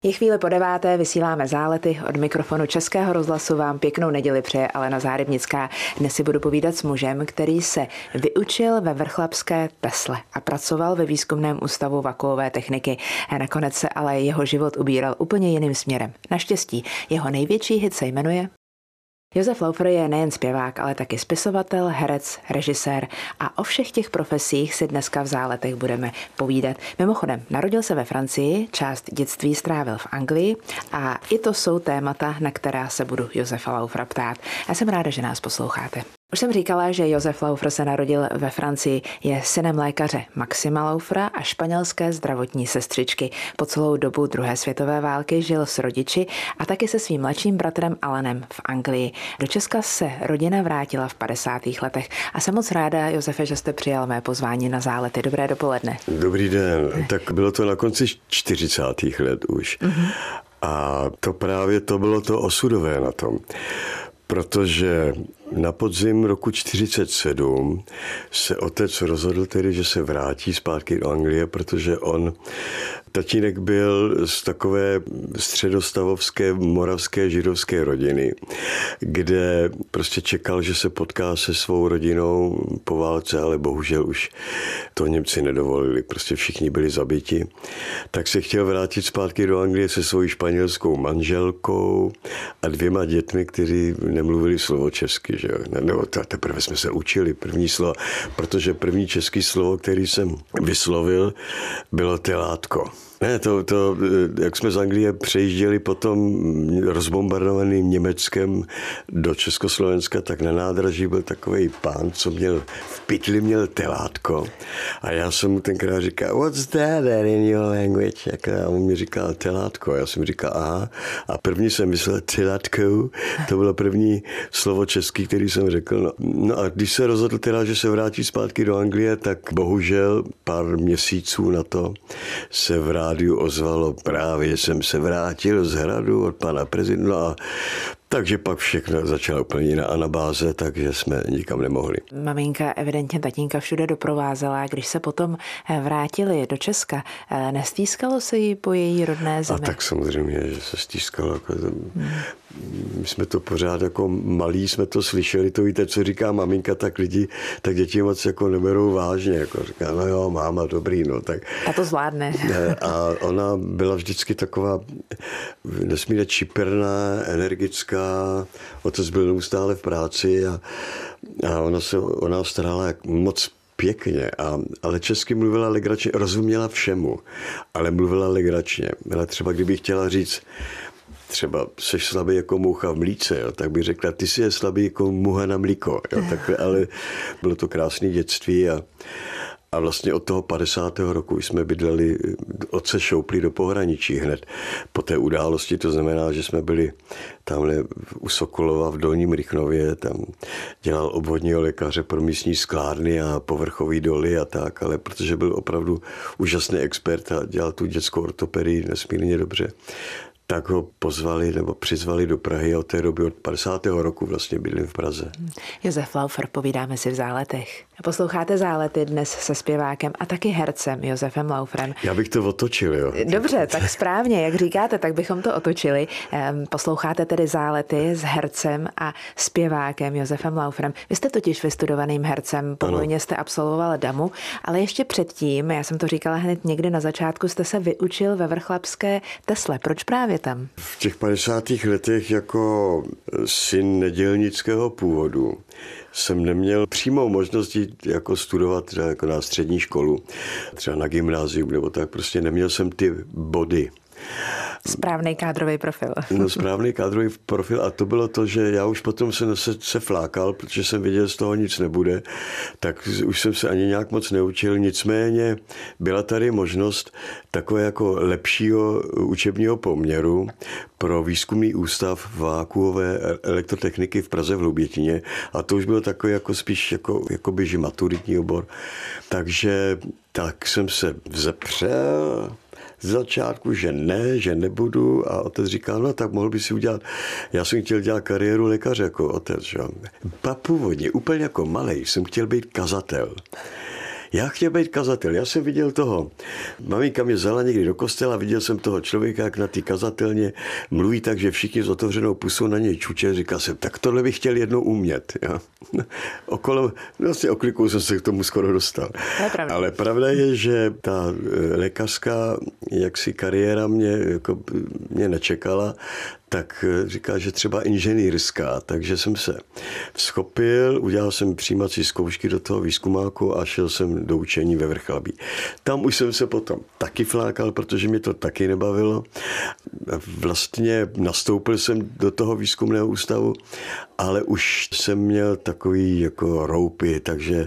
Je chvíli po 9. Vysíláme Zálety. Od mikrofonu Českého rozhlasu vám pěknou neděli přeje Alena Zárybnická. Dnes si budu povídat s mužem, který se vyučil ve vrchlabské Tesle a pracoval ve výzkumném ústavu vakuové techniky. Nakonec se ale jeho život ubíral úplně jiným směrem. Naštěstí jeho největší hit se jmenuje Josef Laufer. Je nejen zpěvák, ale taky spisovatel, herec, režisér a o všech těch profesích si dneska v Záletech budeme povídat. Mimochodem, narodil se ve Francii, část dětství strávil v Anglii a i to jsou témata, na která se budu Josefa Laufera ptát. Já jsem ráda, že nás posloucháte. Už jsem říkala, že Josef Laufer se narodil ve Francii, je synem lékaře Maxima Laufera a španělské zdravotní sestřičky. Po celou dobu druhé světové války žil s rodiči a taky se svým mladším bratrem Alanem v Anglii. Do Česka se rodina vrátila v 50. letech a jsem moc ráda, Josefe, že jste přijal mé pozvání na Zálety. Dobré dopoledne. Dobrý den. Tak bylo to na konci 40. let už. A to bylo to osudové na tom. Protože na podzim roku 1947 se otec rozhodl tedy, že se vrátí zpátky do Anglie, protože tatínek byl z takové středostavovské, moravské, židovské rodiny, kde prostě čekal, že se potká se svou rodinou po válce, ale bohužel už to Němci nedovolili, prostě všichni byli zabiti. Tak se chtěl vrátit zpátky do Anglie se svou španělskou manželkou a 2 dětmi, kteří nemluvili slovo česky. Že? No, teprve jsme se učili první slovo, protože první české slovo, který jsem vyslovil, bylo telátko. Ne, jak jsme z Anglie přejížděli potom rozbombardovaným Německem do Československa, tak na nádraží byl takovej pán, co v pytli měl telátko. A já jsem mu tenkrát říkal, what's that in your language? A on mi říkal telátko. A já jsem říkal, aha. A první jsem myslel telátko. To bylo první slovo český, který jsem řekl. No a když se rozhodl teda, že se vrátí zpátky do Anglie, tak bohužel pár měsíců na to se v rádiu ozvalo, právě jsem se vrátil z hradu od pana prezidenta. Takže pak všechno začalo úplně jiná anabáze, takže jsme nikam nemohli. Maminka evidentně tatínka všude doprovázela. Když se potom vrátili do Česka, nestýskalo se jí po její rodné zemi? A tak samozřejmě, že se stýskalo. My jsme to pořád jako malí, jsme to slyšeli, to víte, co říká maminka, tak děti moc jako neberou vážně. Jako říká, no jo, máma, dobrý, no tak. A to zvládne. A ona byla vždycky taková nesmírně čiperná, energická. Otec byl neustále v práci a ona starala moc pěkně, ale česky mluvila legračně, rozuměla všemu, ale mluvila legračně. Byla třeba, kdyby chtěla říct, třeba seš slabý jako moucha v mlíce, jo, tak bych řekla, ty jsi je slabý jako muha na mlíko. Jo, ale bylo to krásné dětství a vlastně od toho 50. roku jsme bydleli, otce šoupli do pohraničí hned po té události, to znamená, že jsme byli tamhle u Sokolova v Dolním Rychnově, tam dělal obvodního lékaře pro místní sklárny a povrchový doly a tak, ale protože byl opravdu úžasný expert a dělal tu dětskou ortopedii nesmírně dobře, tak ho přizvali do Prahy a od té doby od 50. roku vlastně bydlím v Praze. Josef Laufer, povídáme si v Záletech. Posloucháte Zálety dnes se zpěvákem a taky hercem Josefem Lauferem. Já bych to otočil, jo. Dobře, tak správně, jak říkáte, tak bychom to otočili. Posloucháte tedy Zálety s hercem a zpěvákem Josefem Lauferem. Vy jste totiž vystudovaným hercem, povolně jste absolvoval DAMU, ale ještě předtím, já jsem to říkala hned někdy na začátku, jste se vyučil ve vrchlabské Tesle. Proč právě tam? V těch 50. letech jako syn nedělnického původu jsem neměl přímou možnost jít jako studovat třeba jako na střední školu, třeba na gymnázium nebo tak, prostě neměl jsem ty body. Správný kádrový profil. No, správný kádrový profil a to bylo to, že já už potom se flákal, protože jsem viděl, z toho nic nebude, tak už jsem se ani nějak moc neučil, nicméně byla tady možnost takové jako lepšího učebního poměru pro výzkumný ústav vákuové elektrotechniky v Praze v Hloubětíně a to už bylo takové jako spíš jako běží maturitní obor. Takže tak jsem se vzepřel z začátku, že nebudu a otec říkal, no tak mohl by si udělat, já jsem chtěl dělat kariéru lékaře jako otec, že? Původně, úplně jako malej, jsem chtěl být kazatel. Já chtěl být kazatel. Já jsem viděl toho. Maminka mě vzala někdy do kostela, viděl jsem toho člověka, jak na té kazatelně mluví tak, že všichni s otevřenou pusou na něj čuče. Říkal jsem, tak tohle bych chtěl jednou umět. Jo. Vlastně oklikou jsem se k tomu skoro dostal. Ale pravda je, že ta lékařská jaksi kariéra mě nečekala, tak říká, že třeba inženýrská, takže jsem se vzchopil, udělal jsem přijímací zkoušky do toho výzkumáku a šel jsem do učení ve Vrchlabí. Tam už jsem se potom taky flákal, protože mě to taky nebavilo. Vlastně nastoupil jsem do toho výzkumného ústavu, ale už jsem měl takový jako roupy, takže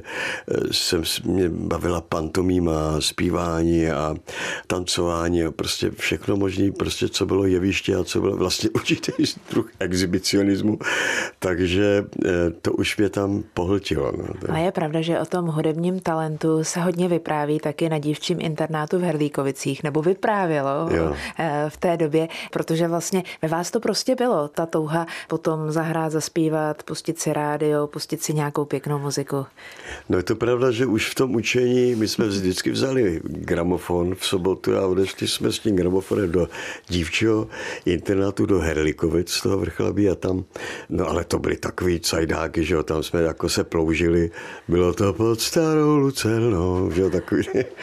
mě bavila pantomima, zpívání a tancování a prostě všechno možné, prostě co bylo jeviště a co bylo vlastně určitý druh exhibicionismu, takže to už mě tam pohltilo. No. A je pravda, že o tom hudebním talentu se hodně vypráví taky na dívčím internátu v Herlíkovicích, nebo vyprávělo v té době, protože vlastně ve vás to prostě bylo, ta touha potom zahrát, zaspívat, pustit si rádio, pustit si nějakou pěknou muziku. No je to pravda, že už v tom učení my jsme vždycky vzali gramofon v sobotu a odešli jsme s tím gramofonem do dívčího internátu do Herlíkovic z toho Vrchlabí a tam, no ale to byly takový cajdáky, že jo, tam jsme jako se ploužili, bylo to pod starou Lucernou, že jo, takový.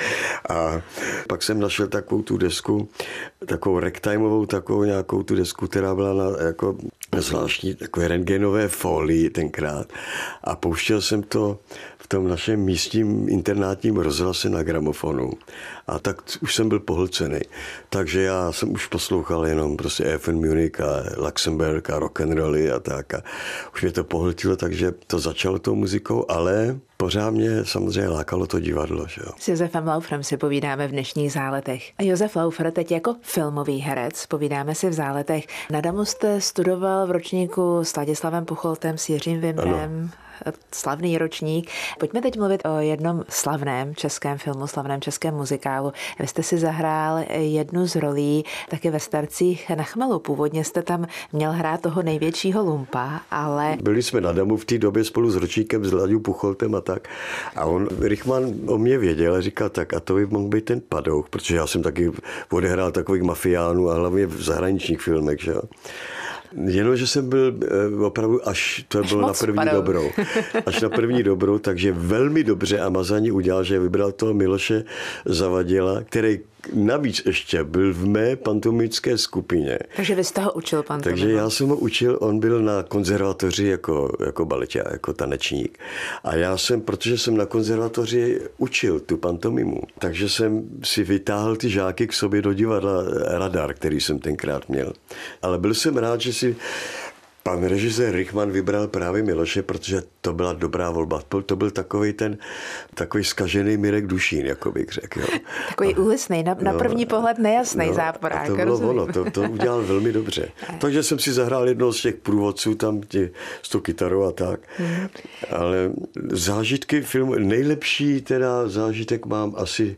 A pak jsem našel takovou tu desku, takovou ragtimeovou, takovou nějakou tu desku, která byla na jako zvláštní takové rentgenové folii tenkrát a pouštěl jsem to v tom našem místním internátním rozhlase na gramofonu. A tak už jsem byl pohlcený. Takže já jsem už poslouchal jenom prostě FM Munich a Luxemburg a rock'n'rolly a tak. A už mě to pohltilo, takže to začalo tou muzikou, ale pořád mě samozřejmě lákalo to divadlo. Že jo. S Josefem Lauferem si povídáme v dnešních záletech. A Josef Laufer teď jako filmový herec, povídáme si v záletech. Na Damu jste studoval v ročníku s Ladislavem Pucholtem, s Jiřím Vimrem. Slavný ročník. Pojďme teď mluvit o jednom slavném českém filmu, slavném českém muzikálu. Vy jste si zahrál jednu z rolí taky ve Starcích na chmelu. Původně jste tam měl hrát toho největšího lumpa, ale... Byli jsme na Damu v té době spolu s ročníkem, s Ladou Pucholtem a tak. A Rychman o mě věděl a říkal tak, a to by mohl být ten Padouch, protože já jsem taky odehrál takových mafiánů a hlavně v zahraničních filmech, že jo. Jenomže jsem byl opravdu až to bylo na první dobrou. Až na první dobrou, takže velmi dobře a Mazani udělal, že vybral toho Miloše Zavadila, který navíc ještě byl v mé pantomické skupině. Takže vy jste ho učil pantomimu. Takže já jsem ho učil, on byl na konzervatoři jako baleťák, jako tanečník. A já jsem, protože jsem na konzervatoři učil tu pantomimu, takže jsem si vytáhl ty žáky k sobě do divadla Radar, který jsem tenkrát měl. Ale byl jsem rád, že si pan režisér Rychman vybral právě Miloše, protože to byla dobrá volba. To byl takový zkažený Mirek Dušín, jako bych řekl. Jo. Takový úlisný, na první pohled nejasný záporák. To bylo ono, to udělal velmi dobře. Takže jsem si zahrál jednoho z těch průvodců tam s tou kytarou a tak. Ale zážitky filmu, nejlepší teda zážitek mám asi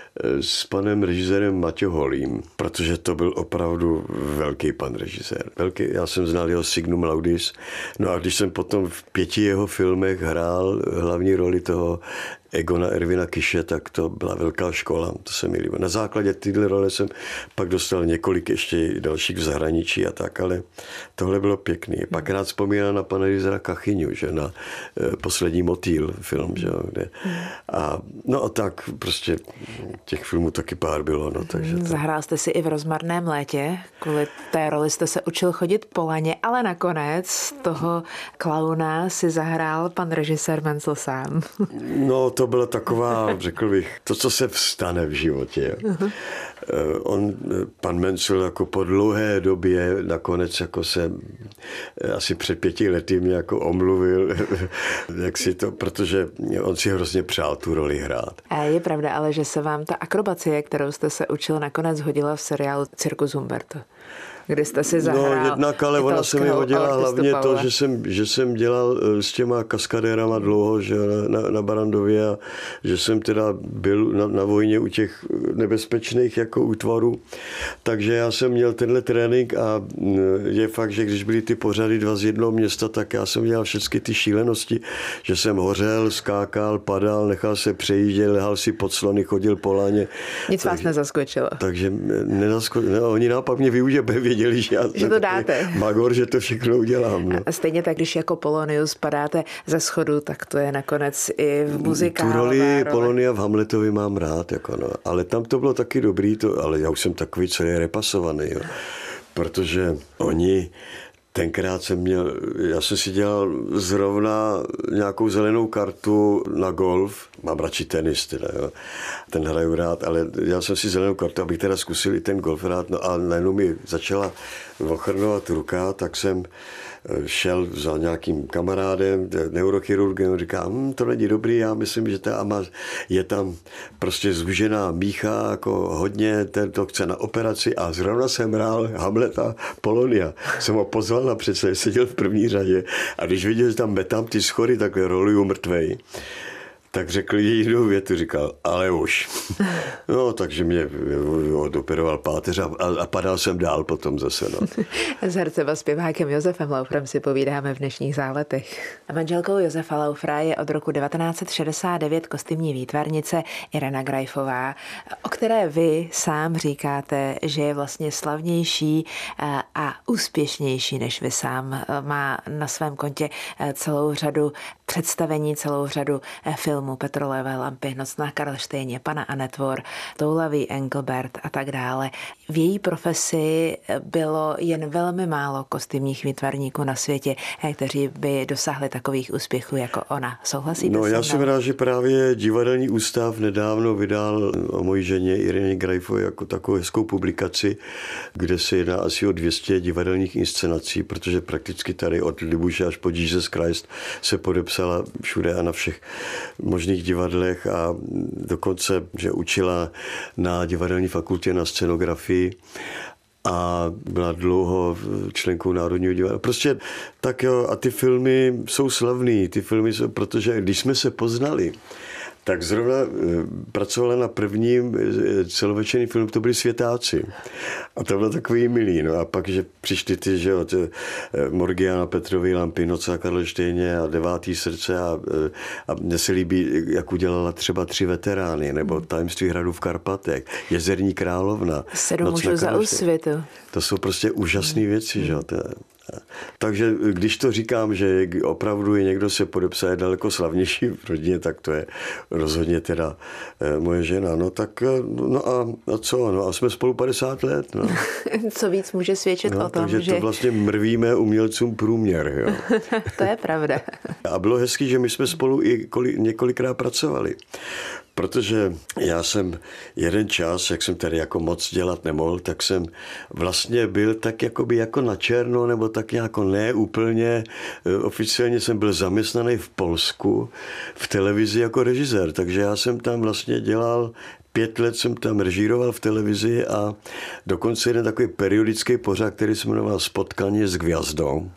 s panem režisérem Maťo Holým, protože to byl opravdu velký pan režisér. Já jsem znal jeho Signum Laudis. No a když jsem potom v 5 jeho filmech hrál hlavní roli toho Egona Ervina Kiše, tak to byla velká škola, to se mi líbilo. Na základě tyhle role jsem pak dostal několik ještě dalších v zahraničí a tak, ale tohle bylo pěkný. Pak rád vzpomínám na pana režiséra Kachyňu, že na Poslední motýl film, že kde. A no a tak prostě těch filmů taky pár bylo. No, takže Zahrál jste si i v Rozmarném létě, kvůli té roli jste se učil chodit po laně, ale nakonec toho klauna si zahrál pan režisér Mencl sám. No, to byla taková, řekl bych, to, co se vstane v životě. Pan Mencl jako po dlouhé době nakonec jako se asi před 5 lety mě jako omluvil, protože on si hrozně přál tu roli hrát. A je pravda ale, že se vám ta akrobacie, kterou jste se učil, nakonec hodila v seriálu Cirkus Humberto. kdy jste si zahrál. No jednak, ale ona se mi hodila hlavně to, že jsem dělal s těma kaskadérama dlouho, že na Barrandově a že jsem teda byl na vojně u těch nebezpečných jako útvarů. Takže já jsem měl tenhle trénink a je fakt, že když byly ty pořady 2 z jednoho města, tak já jsem dělal všechny ty šílenosti, že jsem hořel, skákal, padal, nechal se přejíždět, lehal si pod slony, chodil po láně. Nic vás nezaskočilo. Takže oni naopak mě využili, věděli, že já že to dáte. Magor, že to všechno udělám. No. A stejně tak, když jako Polonius padáte ze schodu, tak to je nakonec i v muzikálové tu roli Polonia v Hamletovi mám rád, jako no. Ale tam to bylo taky dobrý, ale já už jsem takový, co je repasovaný, jo. Protože oni tenkrát já jsem si dělal zrovna nějakou zelenou kartu na golf. Mám radši tenis teda, jo. Ten hraju rád, ale já jsem si zelenou kartu, abych teda zkusil i ten golf rád. No a najednou mi začala ochrnovat ruka, tak jsem šel za nějakým kamarádem, neurochirurgem, říká, to není dobrý, já myslím, že je tam prostě zúžená mícha, jako hodně, ten to chce na operaci a zrovna jsem hrál Hamleta Polonia. Jsem ho pozval na představení, seděl v první řadě a když viděl, že tam metám ty schody, takhle roluju mrtvej, tak řekl jinou větu, říkal, ale už. No, takže mě odoperoval páteř a padal jsem dál potom zase. No. S hercem a zpěvákem Josefem Laufrem si povídáme v dnešních záletech. A manželkou Josefa Laufra je od roku 1969 kostýmní výtvarnice Irena Greifová, o které vy sám říkáte, že je vlastně slavnější a úspěšnější než vy sám. Má na svém kontě celou řadu představení, celou řadu filmů, Petrolejové lampy, Noc na Karlštejně, Pana a netvor, Toulavý Engelbert a tak dále. V její profesi bylo jen velmi málo kostýmních výtvarníků na světě, kteří by dosáhli takových úspěchů jako ona. Souhlasíte? No, já jsem rád, že právě Divadelní ústav nedávno vydal o mojí ženě Ireně Greifové jako takovou hezkou publikaci, kde se jedná asi o 200 divadelních inscenací, protože prakticky tady od Libuše až po Jesus Christ se podepsala všude a na všech možných divadlech a dokonce, že učila na divadelní fakultě na scenografii a byla dlouho členkou Národního divadla. Prostě tak jo, a ty filmy jsou slavný, protože když jsme se poznali, tak zrovna pracovala na prvním celovečerní film, to byli Světáci. A to bylo takový milý. No a pak, že přišli ty, že Morgiana Petrovy lampy, Noc na Karlštejně a 9. srdce a mně se líbí, jak udělala třeba 3 veterány, nebo Tajemství hradu v Karpatech, Jezerní královna. 7 mužů za Úsvitu. To jsou prostě úžasné věci, že jo. Takže když to říkám, že opravdu je někdo se podepsal, je daleko slavnější v rodině, tak to je rozhodně teda moje žena. No tak, no a co? No a jsme spolu 50 let. No. Co víc může svědčit o tom, takže že... to vlastně mrvíme umělcům průměr. Jo. To je pravda. A bylo hezký, že my jsme spolu i několikrát pracovali. Protože já jsem jeden čas, jak jsem tady jako moc dělat nemohl, tak jsem vlastně byl tak jakoby jako na černo, nebo tak jako ne úplně. Oficiálně jsem byl zaměstnaný v Polsku v televizi jako režisér, takže já jsem tam vlastně dělal 5 let jsem tam režíroval v televizi a dokonce jeden takový periodický pořad, který se jmenoval Spotkání s hvězdou.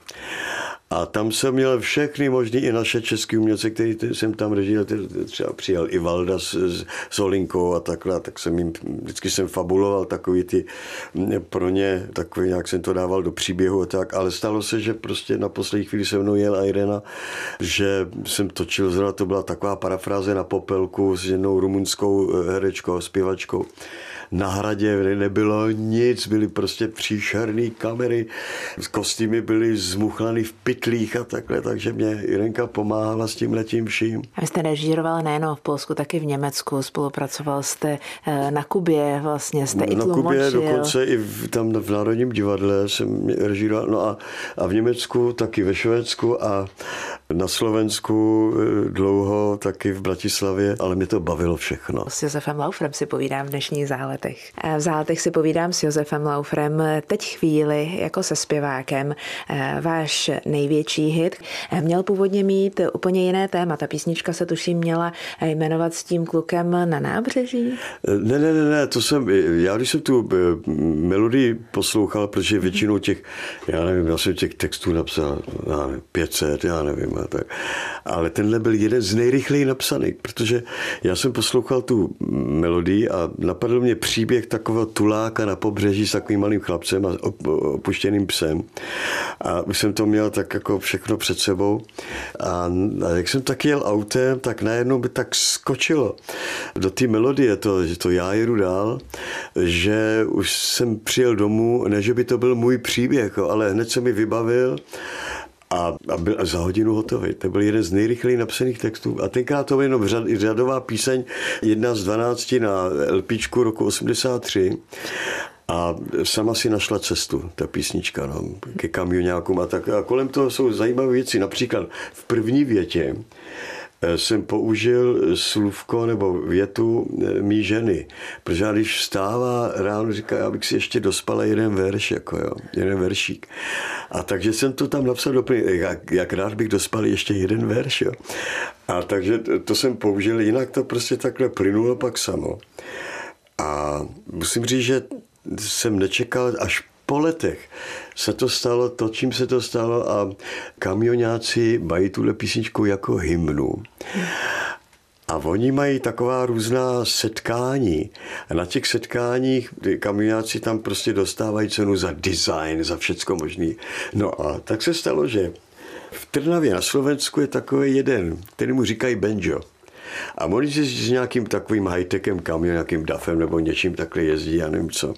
A tam jsem měl všechny možný i naše český umělce, který jsem tam režíroval, třeba přijel i Valda s Olinkou a takhle, tak vždycky jsem fabuloval takový ty, pro ně, takový nějak jsem to dával do příběhu a tak, ale stalo se, že prostě na poslední chvíli se mnou jela Irena, že jsem točil zrovna, to byla taková parafráze na Popelku s jednou rumunskou herečkou, zpěvačkou. Na Hradě nebylo nic, byly prostě příšerné kamery, kostýmy byly zmuchlaný v pytlích a takhle, takže mě Irenka pomáhala s tím letím vším. A vy jste režíroval nejen v Polsku, taky v Německu, spolupracoval jste na Kubě, vlastně jste i tlumočil. Na Kubě dokonce i tam v Národním divadle jsem režíroval, no a v Německu, taky ve Švédsku a na Slovensku dlouho, taky v Bratislavě, ale mě to bavilo všechno. S Josefem Laufrem si povídám v dnešních záletech. Záletech. V Záletech si povídám s Josefem Laufrem. Teď chvíli jako se zpěvákem. Váš největší hit měl původně mít úplně jiné téma. Ta písnička se tuším měla jmenovat S tím klukem na nábřeží? Ne, já když jsem tu melodii poslouchal, protože většinou já jsem těch textů napsal 500, já nevím, a tak. Ale tenhle byl jeden z nejrychleji napsaných, protože já jsem poslouchal tu melodii a napadl mě příběh takového tuláka na pobřeží s takovým malým chlapcem a opuštěným psem. A už jsem to měl tak jako všechno před sebou. A jak jsem tak jel autem, tak najednou by tak skočilo do té melodie, že to já jedu dál, že už jsem přijel domů, ne, že by to byl můj příběh, ale hned se mi vybavil a byl za hodinu hotový. To byl jeden z nejrychleji napsaných textů. A tenkrát to byl jenom řadová píseň, 1 z 12 na LPčku roku 83. A sama si našla cestu, ta písnička, ke kamioňákům a tak. A kolem toho jsou zajímavé věci. Například v první větě jsem použil slůvko nebo větu mý ženy, protože já když vstává ráno, říká, já bych si ještě dospala jeden verš, jeden veršík. A takže jsem to tam napsal jak rád bych dospal ještě jeden verš. Jo. A takže to jsem použil, jinak to prostě takhle plynulo pak samo. A musím říct, že jsem nečekal, až po letech se to stalo to, čím se to stalo a kamioňáci mají tuhle písničku jako hymnu. A oni mají taková různá setkání. A na těch setkáních kamioňáci tam prostě dostávají cenu za design, za všecko možný. No a tak se stalo, že v Trnavě na Slovensku je takový jeden, který mu říkají banjo. A oni si s nějakým takovým high-techem kamion, nějakým DAFem nebo něčím takhle jezdí, já nevím co.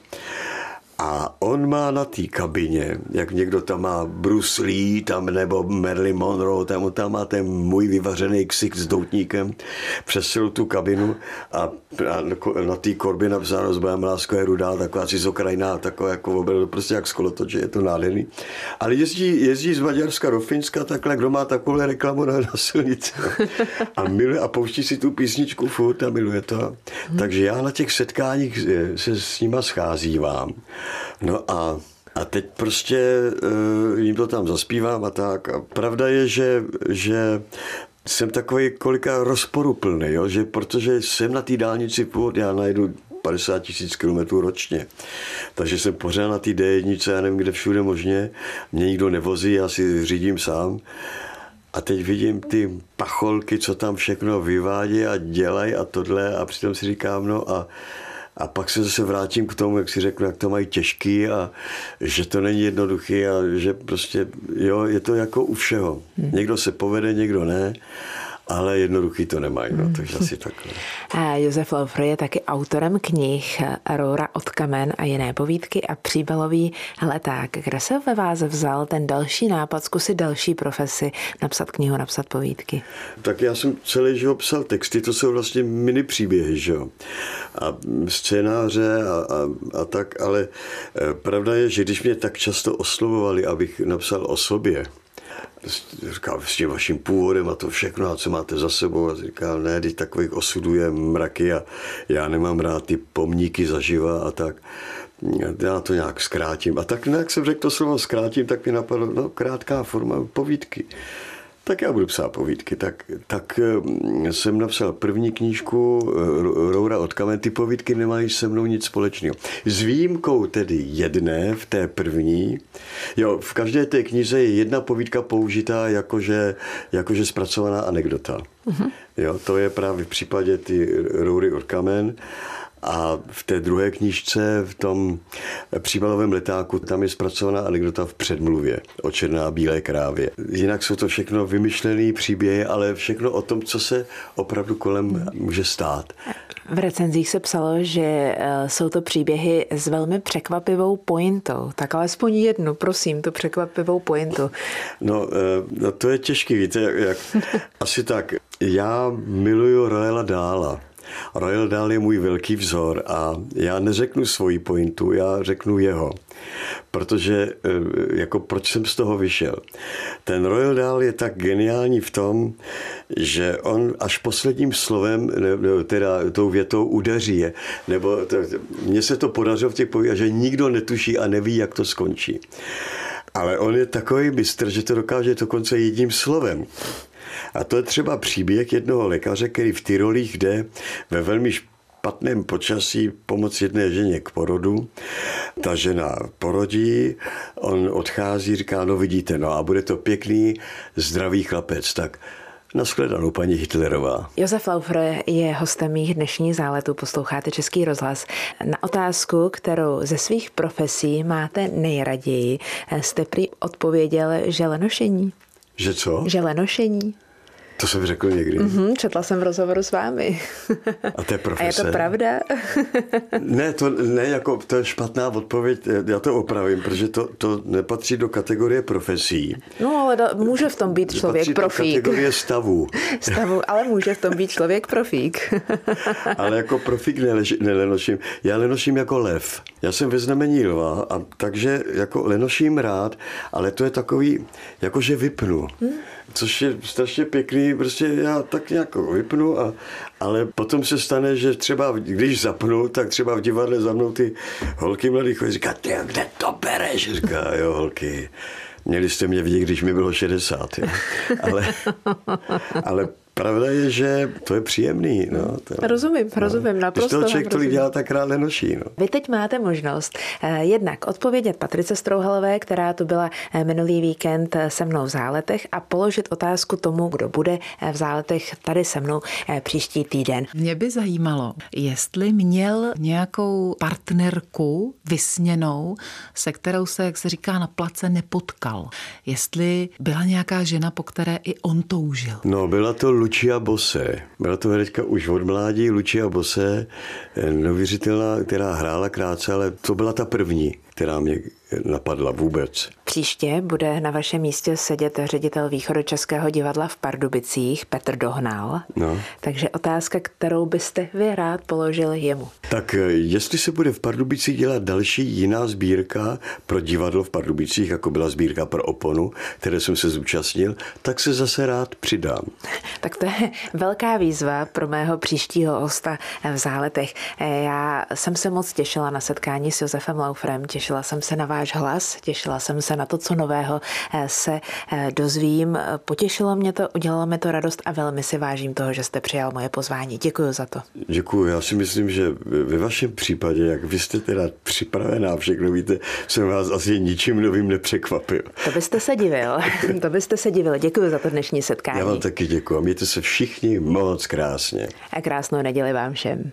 A on má na té kabině, jak někdo tam má Bruce Lee, tam nebo Marilyn Monroe, tam má ten můj vyvařený ksicht s doutníkem přes celou tu kabinu a na té korbě napsáno s bojem lásko je rudá, taková cizokrajná, taková jako obradu, prostě jak z kolotoče, je to nádherný. Ale jezdí z Maďarska do Finska takhle, kdo má takovou reklamu na silnici. A miluje a pouští si tu písničku furt a miluje to. Takže já na těch setkáních se s nima scházívám. No a teď prostě jim to tam zaspívám a tak. A pravda je, že jsem takový kolika rozporuplný, jo? Že protože jsem na té dálnici já najdu 50 000 kilometrů ročně. Takže jsem pořád na té D1, já nevím, kde všude možně. Mě nikdo nevozí, já si řídím sám. A teď vidím ty pacholky, co tam všechno vyvádí a dělají a tohle a přitom si říkám, no a pak se zase vrátím k tomu, jak si řeknu, jak to mají těžký a že to není jednoduchý a že prostě, jo, je to jako u všeho. Někdo se povede, někdo ne, ale jednoduchý to nemají, no, takže asi takhle. Josef Laufr je taky autorem knih Roura od kamen a jiné povídky a Příbalový leták. Kde se ve vás vzal ten další nápad, zkusit další profesi, napsat knihu, napsat povídky? Tak já jsem celý život psal texty, to jsou vlastně mini příběhy, že jo. A scénáře a tak, ale pravda je, že když mě tak často oslovovali, abych napsal o sobě, říkal s tím vaším původem a to všechno, a co máte za sebou. A říkal, ne, teď takových osudů je mraky a já nemám rád ty pomníky zaživa a tak. Já to nějak zkrátím. A tak nějak jsem řekl to slovo zkrátím, tak mi napadlo, no, krátká forma povídky. Tak já budu psát povídky. Tak jsem napsal první knížku Roura od kamen. Ty povídky nemají se mnou nic společného. S výjimkou tedy jedné v té první. Jo, v každé té knize je jedna povídka použitá jakože zpracovaná anekdota. Jo, to je právě v případě ty Roury od kamen. A v té druhé knížce, v tom Příbalovém letáku, tam je zpracovaná anekdota v předmluvě o černé a bílé krávě. Jinak jsou to všechno vymyšlené příběhy, ale všechno o tom, co se opravdu kolem může stát. V recenzích se psalo, že jsou to příběhy s velmi překvapivou pointou. Tak alespoň jednu, prosím, tu překvapivou pointu. No to je těžký, víte, jak asi tak. Já miluju Roela Dahla. Roald Dahl je můj velký vzor a já neřeknu svoji pointu, já řeknu jeho. Protože, jako proč jsem z toho vyšel. Ten Roald Dahl je tak geniální v tom, že on až posledním slovem, teda tou větou udaří je, nebo mně se to podařilo v těch povídkách, že nikdo netuší a neví, jak to skončí. Ale on je takový mistr, že to dokáže dokonce jedním slovem. A to je třeba příběh jednoho lékaře, který v Tyrolích jde ve velmi špatném počasí pomoci jedné ženě k porodu. Ta žena porodí, on odchází, říká, no vidíte, no a bude to pěkný, zdravý chlapec. Tak nashledanou, paní Hitlerová. Josef Laufer je hostem mých dnešních záletů, posloucháte Český rozhlas. Na otázku, kterou ze svých profesí máte nejraději, jste prý odpověděl, že lenošení. Že co? Že lenošení. To jsem řekl někdy. Četla jsem v rozhovoru s vámi. A to je profese. A je to pravda? Ne, jako to je špatná odpověď, já to opravím, protože to nepatří do kategorie profesí. No, ale může v tom být člověk profík. Patří do kategorie stavů. Ale může v tom být člověk profík. Ale jako profík nelenoším. Já lenoším jako lev. Já jsem ve znamení lva, a takže jako lenoším rád, ale to je takový, jakože vypnu. Což je strašně pěkný, prostě já tak nějak vypnu, ale potom se stane, že třeba když zapnu, tak třeba v divadle za mnou ty holky mladý chodí, říká, ty, kde to bereš? Říká, jo, holky, měli jste mě vidět, když mi bylo 60, jo. Ale pravda je, že to je příjemný. No, rozumím, naprosto. Když toho člověk tolik dělá, tak rád nenoší. No. Vy teď máte možnost jednak odpovědět Patrice Strouhalové, která tu byla minulý víkend se mnou v Záletech, a položit otázku tomu, kdo bude v Záletech tady se mnou příští týden. Mě by zajímalo, jestli měl nějakou partnerku vysněnou, se kterou se, jak se říká, na place nepotkal. Jestli byla nějaká žena, po které i on toužil. No, byla to Lucia Bose. Byla to herečka už od mládí, Lucia Bose, neuvěřitelná, která hrála krátce, ale to byla ta první, která mě napadla vůbec. Příště bude na vašem místě sedět ředitel Východočeského divadla v Pardubicích, Petr Dohnal. No. Takže otázka, kterou byste vy rád položil jemu. Tak jestli se bude v Pardubicích dělat další jiná sbírka pro divadlo v Pardubicích, jako byla sbírka pro Oponu, které jsem se zúčastnil, tak se zase rád přidám. Tak to je velká výzva pro mého příštího hosta v Záletech. Já jsem se moc těšila na setkání s Josefem Lauferem, těšila jsem se na váš hlas, těšila jsem se na to, co nového se dozvím. Potěšilo mě to, udělalo mi to radost a velmi si vážím toho, že jste přijal moje pozvání. Děkuji za to. Děkuji. Já si myslím, že ve vašem případě, jak vy jste teda připravená, všechno víte, jsem vás asi ničím novým nepřekvapil. To byste se divil. Děkuji za to dnešní setkání. Já vám taky děkuji. Mějte se všichni moc krásně. A krásnou neděli vám všem.